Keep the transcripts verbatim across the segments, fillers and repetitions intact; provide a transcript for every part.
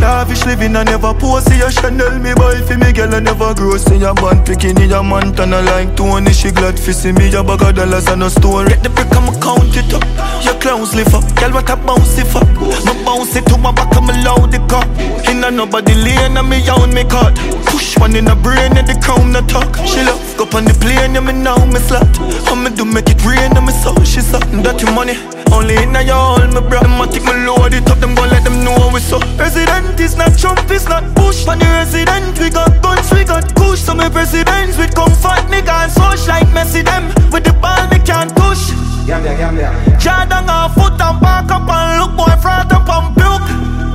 Lavish living, I never pose. See a Chanel, me buy for me girl, I never grow. See a band picking in a Montana like Tony. She glad for see me, a bag of dollars and a story. Get the brick, I'ma count it up. Your clowns lift up, girl, what a bounce it for. Me bounce it to my back, I'ma loud the car. Inna nobody lane, and me own me cut. Push one in the brain, and the crown the talk. She love, go on the plane, and me now me slut. I'ma do make it rain, and me so she suck. Dirty money, only inna your all, me bro. I'ma take my load it up, them gon' let them know we so. President is not Trump, it's not Bush. On the resident, we got guns, we got kush. So me presidents with comfort, nigga and such. Like Messi them, with the ball me can't push. Gambia, Gambia. Jordan on foot and back up and look boy front up and broke.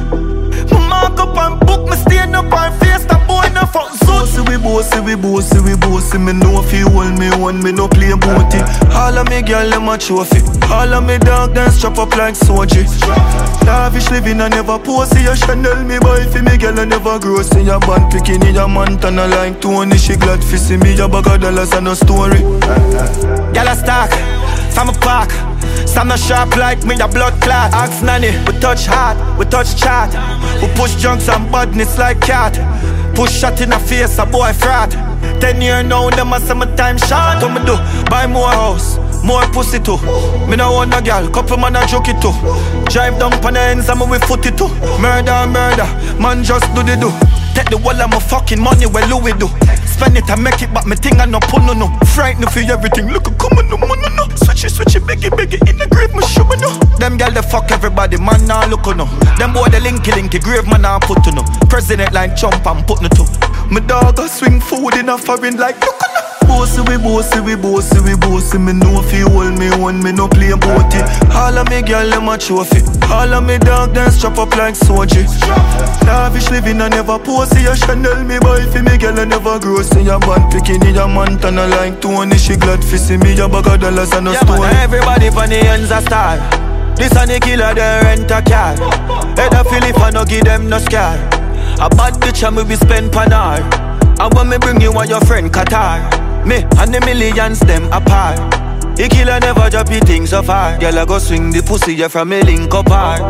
Me mark up and book, me stand up and face that boy no fuck so. Bossy we bossy, we bossy, we bossy. Me know if you hold me one, me no play booty. All of me girl, them a trophy. All of me dog, them strap up like Soji. Lavish living, I never pose. See a Chanel, me buy for me girl, I never grow. See a band picking in a Montana like Tony. She glad for see me, a bag of dollars and a story. Girl a stack, from a park. Some not sharp like me, a blood clot. Ask nanny, we touch hard, we touch chat. We push junks and badness like cat. Push shot in the face, a boy frat. Ten years now, them a summertime shot. What me do? Buy more house, more pussy too. Me no want a girl, couple man a joke it too. Drive down on the ends and me we foot it too. Murder, murder, man just do the do. Take the wall of my fucking money where Louis do. Spend it and make it, but me thing I no put no no. Frightened for everything, look a come on no no no. Switch it, switch it, beg it, beg it, in the grave me show me no. Them gal they fuck everybody, man nah look on no. Them boy they linky linky, grave man nah put to no. President like Trump and put no to. Me dog a swing food in a foreign like look on no. Bossy we bossy, we bossy, we bossy. Me know if you hold me one, me no play booty. All of me girl them a trophy. All of me dog them strap up like Soji. Lavish living, I never pose. See a Chanel, me buy for me girl, I never grow. See a band picking in a Montana like Tony. She glad for see me, a bag of dollars and a yeah, story. Man, everybody from the ends a star. This and the killer, they rent a car. Head a feel if I no give them no scar. A bad bitch and me be spend panar. And when me bring you and your friend Qatar, me and the millions them apart. The killer never drop the things so far. Girl I go swing the pussy yeah, from a link apart.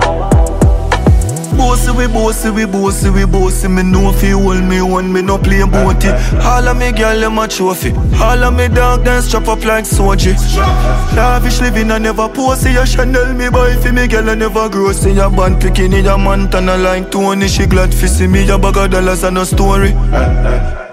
Bossy we bossy, we bossy, we bossy. Me know if you hold me one, me no play booty. All of me girl them a trophy. All of me dog them strap up like Soji. Lavish living, I never pose. See a Chanel, me buy for me girl, I never grow. See a band picking in a Montana like Tony. She glad for see me, a bag of dollars and a story.